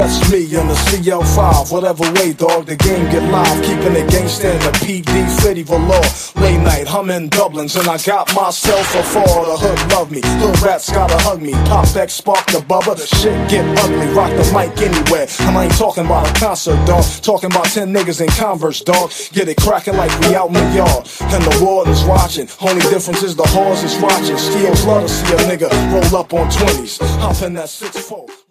That's me in the CL5, whatever way, dog, the game get live. Keeping it gangsta in the PD, City Valor. Late night, I'm in Dublins, and I got myself a fall. The hood love me, hood rats gotta hug me. Pop X, spark the bubba, the shit get ugly. Rock the mic anywhere, and I ain't talking about a concert, dog. Talking about 10 niggas in Converse, dog. Get it cracking like we out in the yard. And the warden's watching, only difference is the horse is watching. Steels love to see a nigga roll up on 20s. Hop in that 6'4".